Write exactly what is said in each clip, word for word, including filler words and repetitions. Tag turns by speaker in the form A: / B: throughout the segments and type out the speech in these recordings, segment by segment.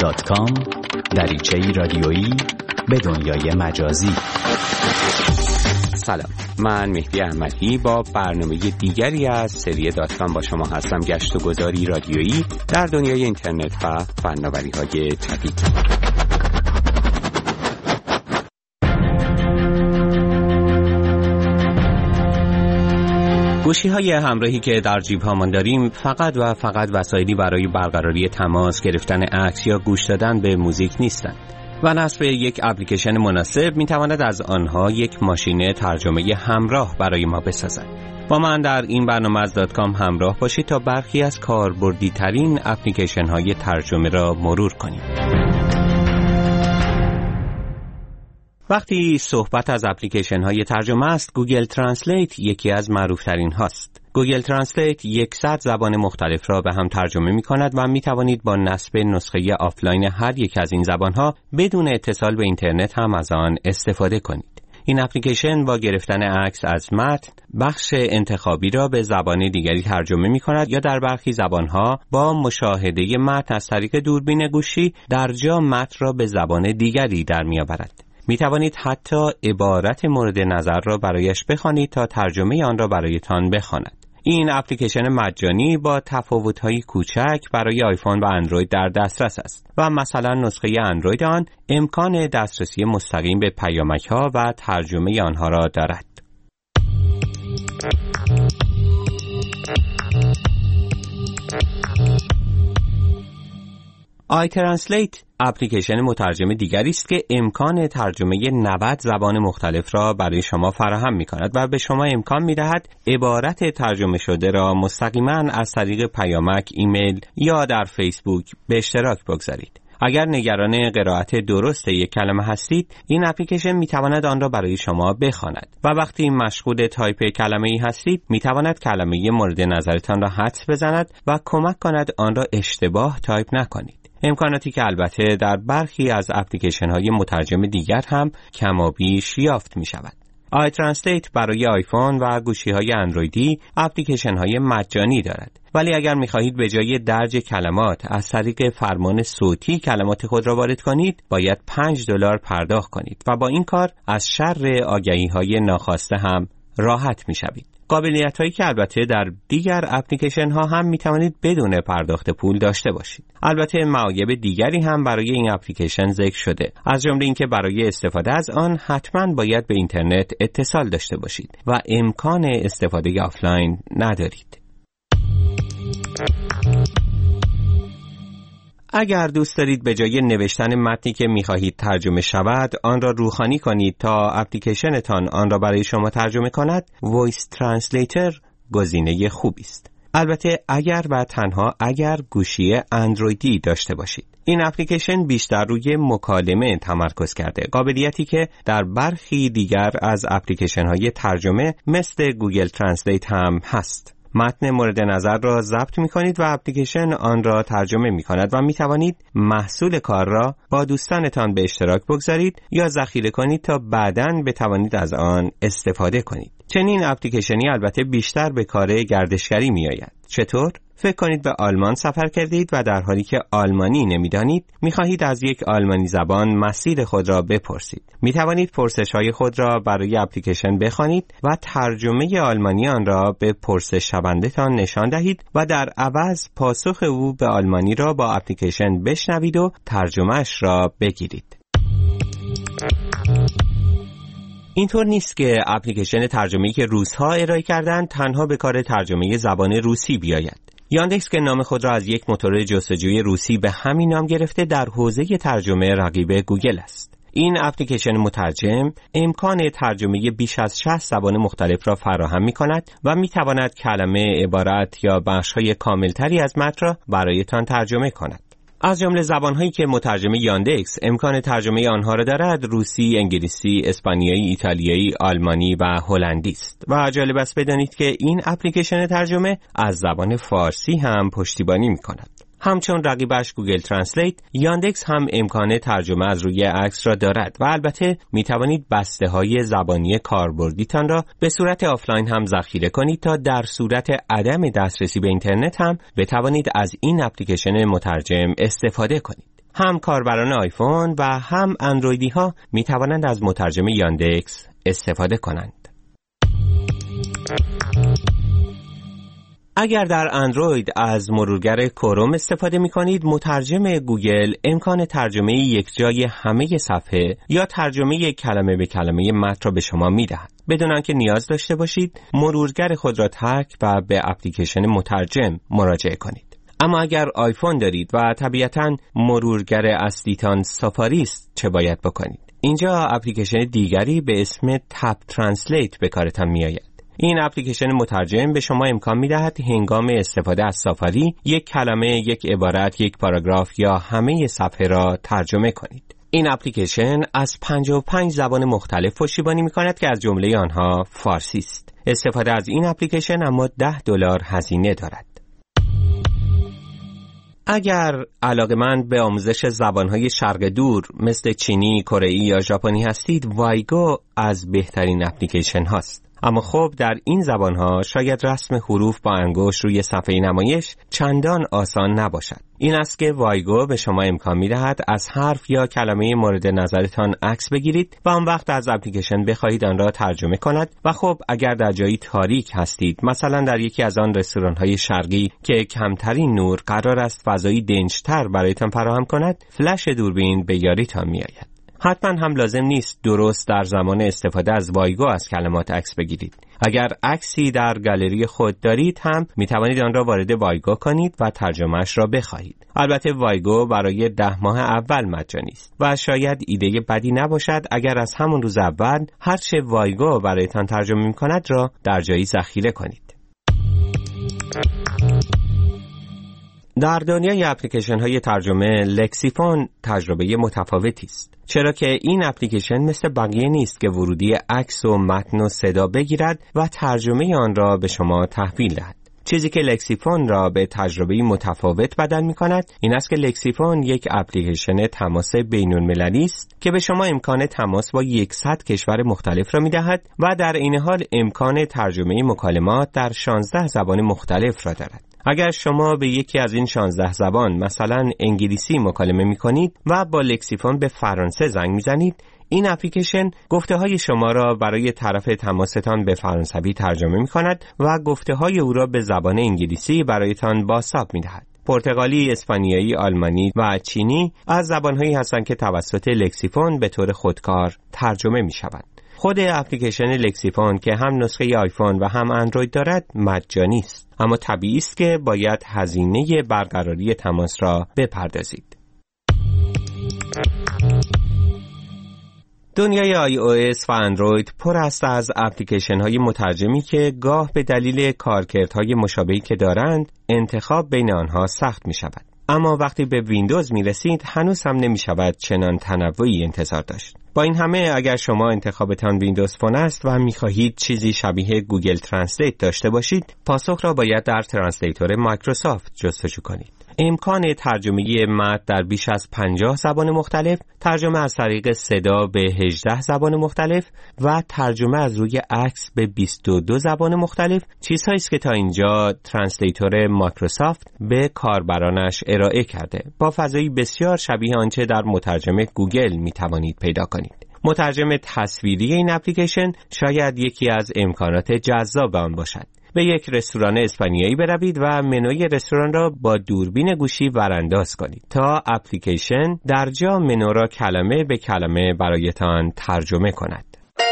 A: دات کام دریچه‌ای رادیویی به دنیای مجازی.
B: سلام، من مهدی احمدی با برنامه دیگری از سری دات کام با شما هستم. گشت و گذاری رادیویی در دنیای اینترنت و فناوری‌های جدید. گوشی‌های همراهی که در جیب‌هامان داریم فقط و فقط وسایلی برای برقراری تماس، گرفتن عکس یا گوش دادن به موزیک نیستند و نصب یک اپلیکیشن مناسب می‌تواند از آنها یک ماشین ترجمه همراه برای ما بسازد. با من در این برنامه از دات کام همراه باشید تا برخی از کاربردی‌ترین اپلیکیشن‌های ترجمه را مرور کنیم. وقتی صحبت از اپلیکیشن های ترجمه است، گوگل ترنسلیت یکی از معروفترین هاست. گوگل ترنسلیت صد زبان مختلف را به هم ترجمه می کند و می توانید با نصب نسخه آفلاین هر یک از این زبان ها بدون اتصال به اینترنت هم از آن استفاده کنید. این اپلیکیشن با گرفتن عکس از متن، بخش انتخابی را به زبان دیگری ترجمه می کند یا در برخی زبان ها با مشاهده متن از طریق دوربین گوشی در جا متن را به زبان دیگری در می آورد. می توانید حتی عبارت مورد نظر را برایش بخوانید تا ترجمه آن را برایتان بخواند. این اپلیکیشن مجانی با تفاوت‌های کوچک برای آیفون و اندروید در دسترس است و مثلا نسخه اندروید آن امکان دسترسی مستقیم به پیامک‌ها و ترجمه آنها را دارد. آی ترنسلیت اپلیکیشن مترجم دیگری است که امکان ترجمه نود زبان مختلف را برای شما فراهم می‌کند و به شما امکان می‌دهد عبارت ترجمه شده را مستقیما از طریق پیامک، ایمیل یا در فیسبوک به اشتراک بگذارید. اگر نگران قرائت درست یک کلمه هستید، این اپلیکیشن می‌تواند آن را برای شما بخواند و وقتی مشغول تایپ کلمه‌ای هستید، می‌تواند کلمه مورد نظرتان را حدس بزند و کمک کند آن را اشتباه تایپ نکنید. امکاناتی که البته در برخی از اپلیکیشن‌های مترجم دیگر هم کمابیش یافت می‌شود. آی ترنسلیت برای آیفون و گوشی‌های اندرویدی اپلیکیشن‌های مجانی دارد. ولی اگر می‌خواهید به جای درج کلمات از طریق فرمان صوتی کلمات خود را وارد کنید، باید پنج دلار پرداخت کنید و با این کار از شر آگهی‌های ناخواسته هم راحت می‌شوید. قابلیت هایی که البته در دیگر اپلیکیشن ها هم می توانید بدون پرداخت پول داشته باشید. البته معایب دیگری هم برای این اپلیکیشن ذکر شده، از جمله اینکه برای استفاده از آن حتما باید به اینترنت اتصال داشته باشید و امکان استفاده آفلاین ندارید. اگر دوست دارید به جای نوشتن متنی که می‌خواهید ترجمه شود، آن را روخوانی کنید تا اپلیکیشنتان آن را برای شما ترجمه کند، وایس ترنسلیتر گزینه خوبی است. البته اگر و تنها اگر گوشی اندرویدی داشته باشید. این اپلیکیشن بیشتر روی مکالمه تمرکز کرده، قابلیتی که در برخی دیگر از اپلیکیشن‌های ترجمه مثل گوگل ترنسلیت هم هست. متن مورد نظر را ضبط می کنید و اپلیکیشن آن را ترجمه می کند و می توانید محصول کار را با دوستانتان به اشتراک بگذارید یا ذخیره کنید تا بعداً بتوانید از آن استفاده کنید. چنین اپلیکیشنی البته بیشتر به کار گردشگری می آید. چطور؟ فکر کنید به آلمان سفر کردید و در حالی که آلمانی نمی‌دانید، می‌خواهید از یک آلمانی زبان مسیر خود را بپرسید. می‌توانید پرسش‌های خود را برای اپلیکیشن بخوانید و ترجمه آلمانی آن را به پرسش شونده‌تان نشان دهید و در عوض پاسخ او به آلمانی را با اپلیکیشن بشنوید و ترجمه‌اش را بگیرید. اینطور نیست که اپلیکیشن ترجمه‌ای که روس‌ها ارائه کردند تنها به کار ترجمه زبان روسی بیاید. یاندکس که نام خود را از یک موتور جستجوی روسی به همین نام گرفته، در حوزه ترجمه رقیب گوگل است. این اپلیکیشن مترجم امکان ترجمه بیش از شصت زبان مختلف را فراهم می‌کند و می‌تواند کلمه، عبارت یا بخش‌های کاملتری از متن را برایتان ترجمه کند. از جمله زبان‌هایی که مترجم یاندکس امکان ترجمه آنها را دارد، روسی، انگلیسی، اسپانیایی، ایتالیایی، آلمانی و هلندی است. و جالب است بدانید که این اپلیکیشن ترجمه از زبان فارسی هم پشتیبانی می‌کند. همچون رقیبش گوگل ترنسلیت، یاندکس هم امکان ترجمه از روی عکس را دارد و البته می توانید بسته های زبانی کاربردیتان را به صورت آفلاین هم ذخیره کنید تا در صورت عدم دسترسی به اینترنت هم بتوانید از این اپلیکیشن مترجم استفاده کنید. هم کاربران آیفون و هم اندرویدی ها می توانند از مترجم یاندکس استفاده کنند. اگر در اندروید از مرورگر کروم استفاده می کنید، مترجم گوگل امکان ترجمه یک جای همه صفحه یا ترجمه کلمه به کلمه متن را به شما می دهد، بدون آنکه نیاز داشته باشید مرورگر خود را ترک و به اپلیکیشن مترجم مراجعه کنید. اما اگر آیفون دارید و طبیعتاً مرورگر اصلیتان سافاری است، چه باید بکنید؟ اینجا اپلیکیشن دیگری به اسم تپ ترنسلیت به کارتان می آید. این اپلیکیشن مترجم به شما امکان می‌دهد هنگام استفاده از سافاری یک کلمه، یک عبارت، یک پاراگراف یا همه صفحه را ترجمه کنید. این اپلیکیشن از پنجاه و پنج زبان مختلف پشتیبانی می‌کند که از جمله آنها فارسی است. استفاده از این اپلیکیشن اما ده دلار هزینه دارد. اگر علاقه‌مند به آموزش زبان‌های شرق دور مثل چینی، کره‌ای یا ژاپنی هستید، وایگو از بهترین اپلیکیشن هاست. اما خب در این زبانها شاید رسم حروف با انگشت روی صفحه نمایش چندان آسان نباشد. این است که وایگو به شما امکان می‌دهد از حرف یا کلمه مورد نظرتان عکس بگیرید و آن وقت از اپلیکیشن بخواهید آن را ترجمه کند و خب اگر در جایی تاریک هستید، مثلا در یکی از آن رستوران‌های شرقی که کمترین نور قرار است فضایی دنج‌تر برایتان فراهم کند، فلش دوربین به یاریتان می‌آید. حتما هم لازم نیست درست در زمان استفاده از وایگو از کلمات عکس بگیرید. اگر عکسی در گالری خود دارید هم می توانید آن را وارد وایگو کنید و ترجمهش را بخواهید. البته وایگو برای ده ماه اول مجانی است و شاید ایده بدی نباشد اگر از همون روز اول هر چه وایگو برایتان ترجمه می کند را در جایی ذخیره کنید. در دنیای اپلیکیشن های ترجمه، لکسیفون تجربه متفاوتی است، چرا که این اپلیکیشن مثل بقیه نیست که ورودی عکس و متن و صدا بگیرد و ترجمه آن را به شما تحویل دهد. چیزی که لکسیفون را به تجربه متفاوت بدل می کند این است که لکسیفون یک اپلیکیشن تماس بین المللی است که به شما امکان تماس با صد کشور مختلف را می دهد و در این حال امکان ترجمه مکالمات در شانزده زبان مختلف را دارد. اگر شما به یکی از این شانزده زبان مثلا انگلیسی مکالمه می کنید و با لکسیفون به فرانسه زنگ می زنید، این اپلیکیشن گفته های شما را برای طرف تماستان به فرانسوی ترجمه می کند و گفته های او را به زبان انگلیسی برایتان بازتاب می دهد. پرتغالی، اسپانیایی، آلمانی و چینی از زبانهایی هستند که توسط لکسیفون به طور خودکار ترجمه می شوند. خود اپلیکیشن لکسیفون که هم نسخه آیفون و هم اندروید دارد مجانی است، اما طبیعی است که باید هزینه برقراری تماس را بپردازید. دنیای آی او اس و اندروید پر است از اپلیکیشن های مترجمی که گاه به دلیل کارکردهای مشابهی که دارند انتخاب بین آنها سخت می شود. اما وقتی به ویندوز می رسید هنوز هم نمی شود چنان تنوعی انتظار داشت. با این همه اگر شما انتخابتان ویندوز فون است و می خواهید چیزی شبیه گوگل ترنسلیت داشته باشید، پاسخ را باید در ترنسلیتور مایکروسافت جستجو کنید. امکان ترجمه متن در بیش از پنجاه زبان مختلف، ترجمه از طریق صدا به هجده زبان مختلف و ترجمه از روی عکس به بیست و دو زبان مختلف چیزهایی است که تا اینجا ترنسلیتور مایکروسافت به کاربرانش ارائه کرده، با فضایی بسیار شبیه آنچه در مترجم گوگل می توانید پیدا کنید. مترجم تصویری این اپلیکیشن شاید یکی از امکانات جذاب آن باشد. به یک رستوران اسپانیایی بروید و منوی رستوران را با دوربین گوشی ورانداز کنید تا اپلیکیشن در جا منو را کلمه به کلمه برایتان ترجمه کند.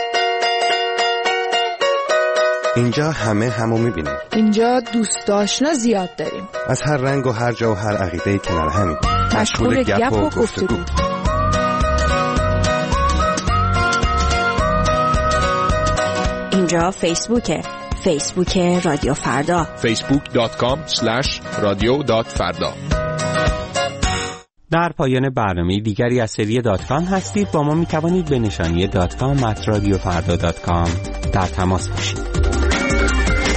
C: اینجا همه همو میبینیم.
D: اینجا دوست آشنا زیاد داریم.
C: از هر رنگ و هر جا و هر عقیده‌ای کنار همیم.
D: مشغول گپ و گفتگو.
E: اینجا فیسبوکه. فیسبوک رادیو فردا.
F: فیسبوک دات کام اسلش رادیو دات فردا.
B: در پایان برنامه دیگری از سری دات کام هستید. با ما می توانید به نشانی دات کام ات رادیو فردا دات کام در تماس باشید.